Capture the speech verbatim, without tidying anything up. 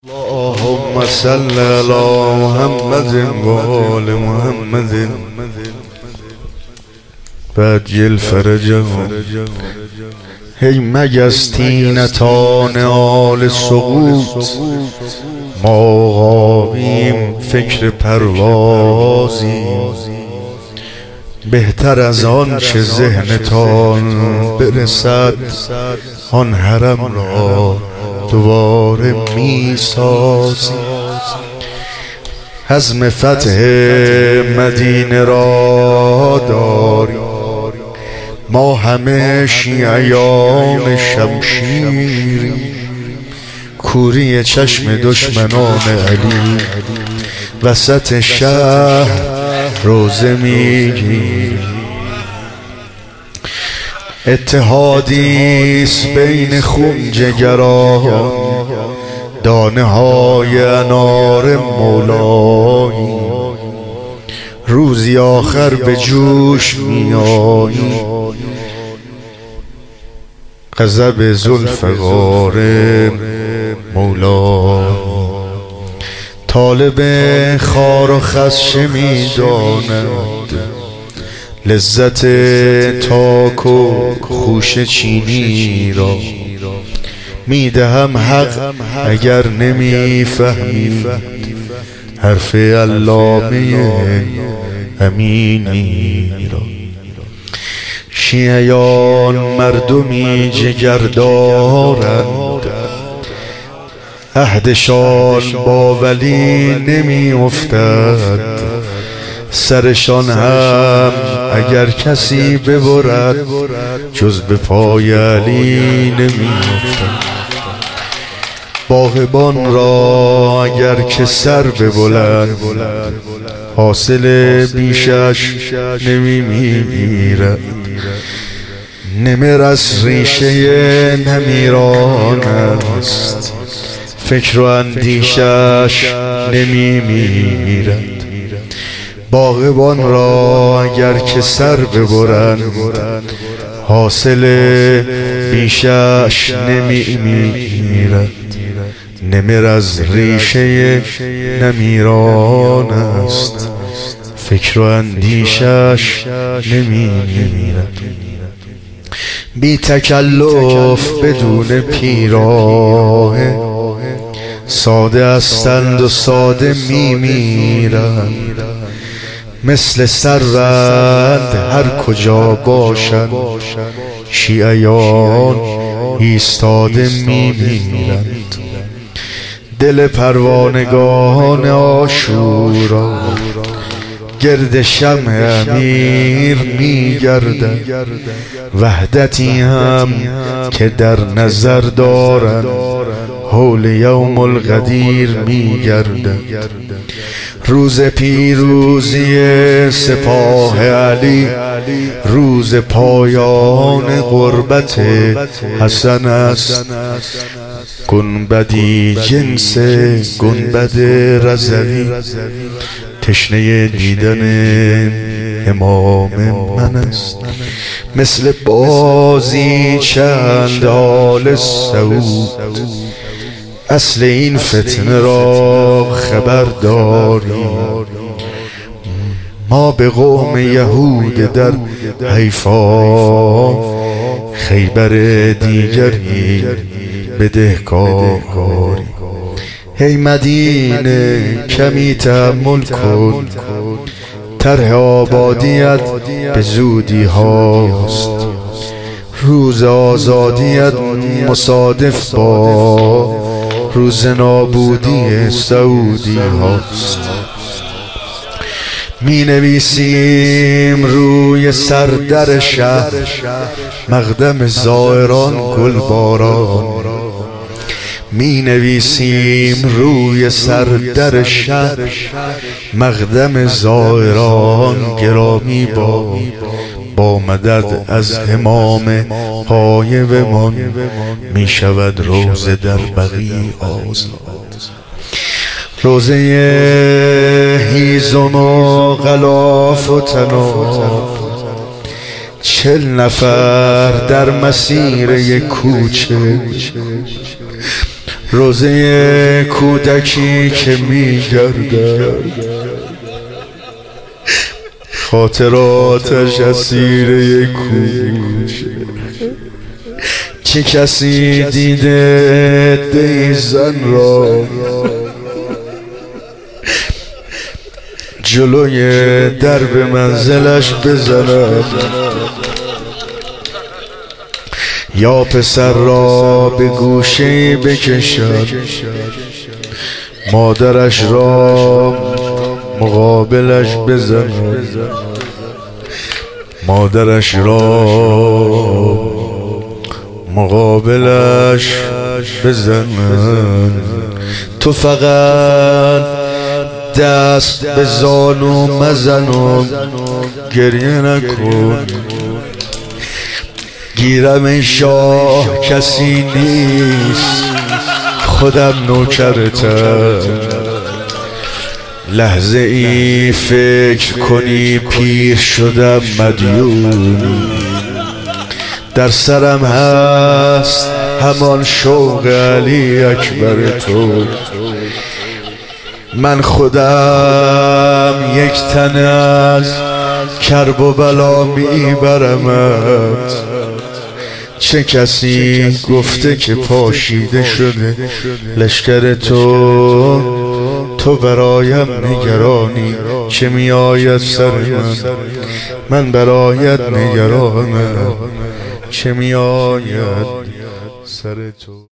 اللهم صل على محمد وآل محمد وعجل فرجهم. هی مگس طینتان آل سقوط، ما غاویم فکر پروازی. بهتر از آن چه ذهنتان برسد، آن حرم را دوباره می سازی. حزم فتح مدینه را داری، ما همه شیعیان شمشیری. کوری چشم دشمنان علی، وسط شهر روزه میگیری. اتحادیست بین خون جگران، دانه های انار مولایی. روزی آخر به جوش می آیی، غضب ذوالفقار مولا. طالب خار و خس چه می داند، لذت تاک و خوش چینی را. میدهم حق اگر نمی فهمی، حرف علامه امینی را. شیعیان مردمی جگر دارند، عهدشان با ولی نمی افتد. سرشان هم اگر کسی ببرد، جز به پای علی نمی افتد. باغبان را اگر که سر ببلند، حاصل بیشش نمی میرد. نمر از ریشه نمیران است، فکر و اندیشش نمی میرد. باغبان را اگر که سر ببرند، حاصل بیشش نمی میرد. نمر از ریشه نمیران است، فکر و اندیشش نمی میرد. بی تکلف بدون پیراه، ساده هستند و ساده می میرند. مثل سروند هر کجا باشند، شیعیان ایستاده می میرند. دل پروانگان عاشورا، گرد شمع امیر می گردد. وحدتی هم که در نظر دارند، حول یوم القدیر می گردد. روز پیروزی سپاه علی، روز پایان غربت حسن است. گنبدی جنس گنبد رضوی، تشنه دیدن امام من است. مثل بازی چند آل سعود، اصل این فتنه را خبر داریم. ما به قوم یهود در حیفا، خیبر دیگری بدهکاری. هی مدینه کمی تأمل کن، طرح آبادیت به زودی هاست. روز آزادیت مصادف با روز نابودی سعودی هاست. می نویسیم روی سردر شهر، مقدم زائران گلباران. می نویسیم روی سردر شهر، مقدم زائران گرامی با با مدد از امام غایبمان. می شود روزه در بقیع آزاد. روزه هیزم و غلاف و طناب، چل نفر در مسیر یک کوچه. روزه کودکی که میگردد، خاطراتش اسیر یک کوچه. چه کسی دیده دی زن را جلوی درب منزلش بزند، یا پسر را به گوشه بکشد، مادرش را مقابلش بزند، مادرش را مقابلش بزند. تو فقط دست به زانو مزن و گریه نکن. گیرم ای شاه کسی نیست، خودم نوکرتم. لحظه ای فکر کنی پیر شدم مدیون، در سرم هست همان شوق علی اکبر تو. من خودم یک تن از کرب و بلا میبرمت. چه کسی گفته که پاشیده شده لشکر تو؟ تو برایم نگرانی چه می آید سر من، من برایت نگرانم چه می آید سر تو.